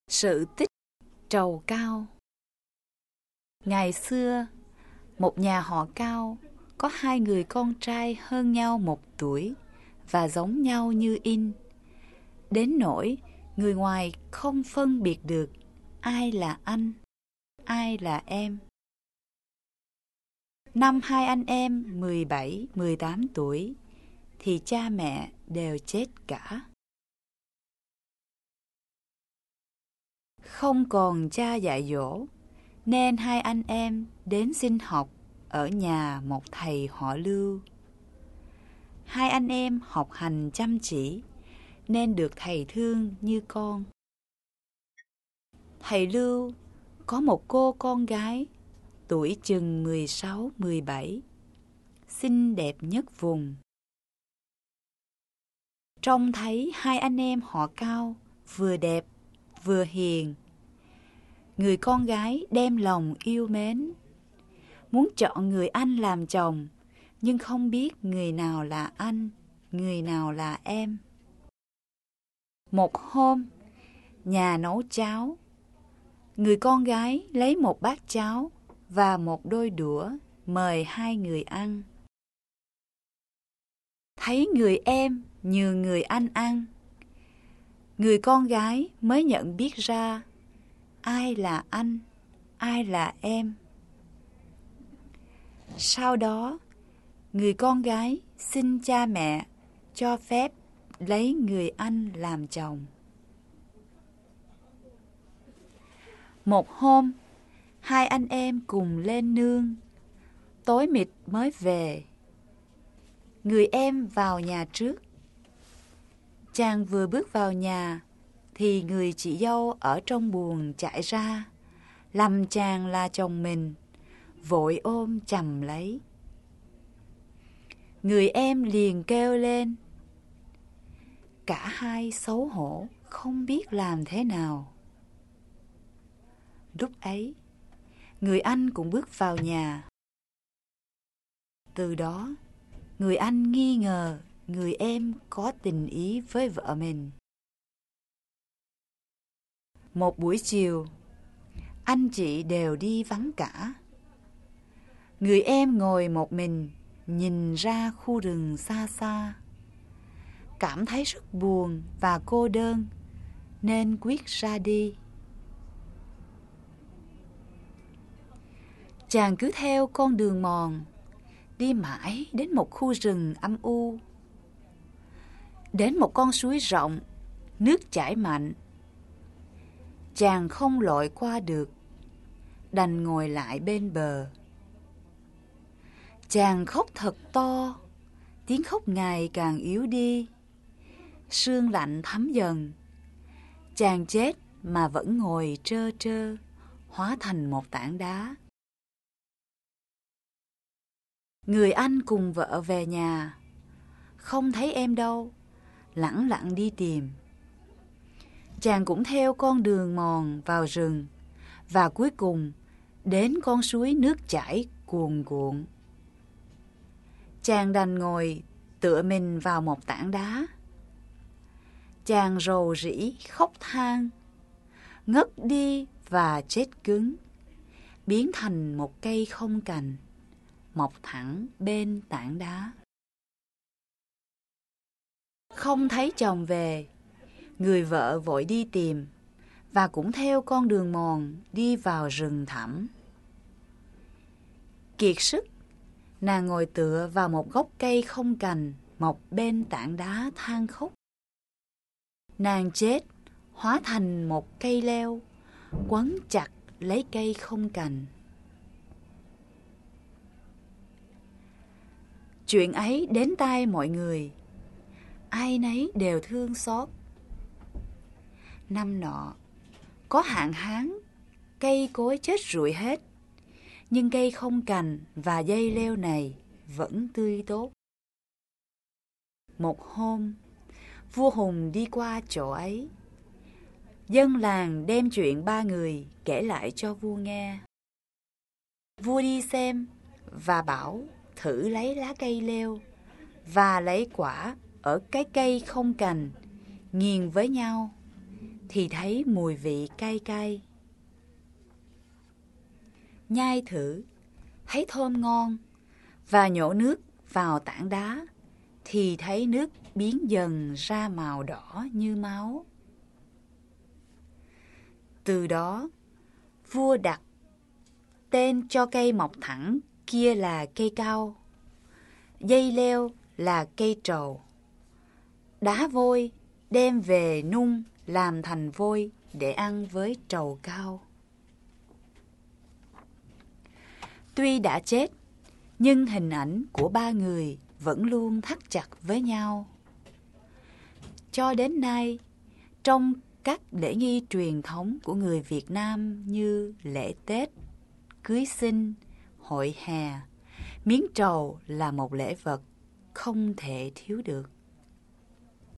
Sự tích trầu Cao. Ngày xưa, một nhà họ Cao có hai người con trai hơn nhau 1 tuổi và giống nhau như in. Đến nỗi người ngoài không phân biệt được ai là anh, ai là em. Năm hai anh em 17, 18 tuổi thì cha mẹ đều chết cả. Không còn cha dạy dỗ, nên hai anh em đến xin học ở nhà một thầy họ Lưu. Hai anh em học hành chăm chỉ, nên được thầy thương như con. Thầy Lưu có một cô con gái, tuổi chừng 16, 17, xinh đẹp nhất vùng. Trông thấy hai anh em họ Cao vừa đẹp vừa hiền, người con gái đem lòng yêu mến, muốn chọn người anh làm chồng, nhưng không biết người nào là anh, người nào là em. Một hôm, nhà nấu cháo, người con gái lấy một bát cháo và một đôi đũa mời hai người ăn. Thấy người em nhường người anh ăn, người con gái mới nhận biết ra ai là anh, ai là em. Sau đó, người con gái xin cha mẹ cho phép lấy người anh làm chồng. Một hôm, hai anh em cùng lên nương, tối mịt mới về. Người em vào nhà trước. Chàng vừa bước vào nhà thì người chị dâu ở trong buồng chạy ra, lầm chàng là chồng mình, vội ôm chầm lấy. Người em liền kêu lên. Cả hai xấu hổ không biết làm thế nào. Lúc ấy, người anh cũng bước vào nhà. Từ đó, người anh nghi ngờ người em có tình ý với vợ mình. Một buổi chiều, anh chị đều đi vắng cả. Người em ngồi một mình, nhìn ra khu rừng xa xa. Cảm thấy rất buồn và cô đơn, nên quyết ra đi. Chàng cứ theo con đường mòn, đi mãi đến một khu rừng âm u. Đến một con suối rộng, nước chảy mạnh. Chàng không lội qua được, đành ngồi lại bên bờ. Chàng khóc thật to, tiếng khóc ngày càng yếu đi. Sương lạnh thấm dần. Chàng chết mà vẫn ngồi trơ trơ, hóa thành một tảng đá. Người anh cùng vợ về nhà, không thấy em đâu, lẳng lặng đi tìm. Chàng cũng theo con đường mòn vào rừng, và cuối cùng đến con suối nước chảy cuồn cuộn. Chàng đành ngồi tựa mình vào một tảng đá. Chàng rầu rĩ khóc than, ngất đi và chết cứng, biến thành một cây không cành, mọc thẳng bên tảng đá. Không thấy chồng về, người vợ vội đi tìm, và cũng theo con đường mòn đi vào rừng thẳm. Kiệt sức, nàng ngồi tựa vào một gốc cây không cành mọc bên tảng đá than khóc. Nàng chết, hóa thành một cây leo, quấn chặt lấy cây không cành. Chuyện ấy đến tai mọi người, ai nấy đều thương xót. Năm nọ, có hạn hán, cây cối chết rụi hết, nhưng cây không cành và dây leo này vẫn tươi tốt. Một hôm, vua Hùng đi qua chỗ ấy. Dân làng đem chuyện ba người kể lại cho vua nghe. Vua đi xem và bảo thử lấy lá cây leo và lấy quả ở cái cây không cành, nghiền với nhau, thì thấy mùi vị cay cay. Nhai thử, thấy thơm ngon, và nhổ nước vào tảng đá thì thấy nước biến dần ra màu đỏ như máu. Từ đó, vua đặt tên cho cây mọc thẳng kia là cây cao, dây leo là cây trầu, đá vôi đem về nung làm thành vôi để ăn với trầu cao. Tuy đã chết, nhưng hình ảnh của ba người vẫn luôn thắt chặt với nhau. Cho đến nay, trong các lễ nghi truyền thống của người Việt Nam như lễ Tết, cưới xin, hội hè, miếng trầu là một lễ vật không thể thiếu được.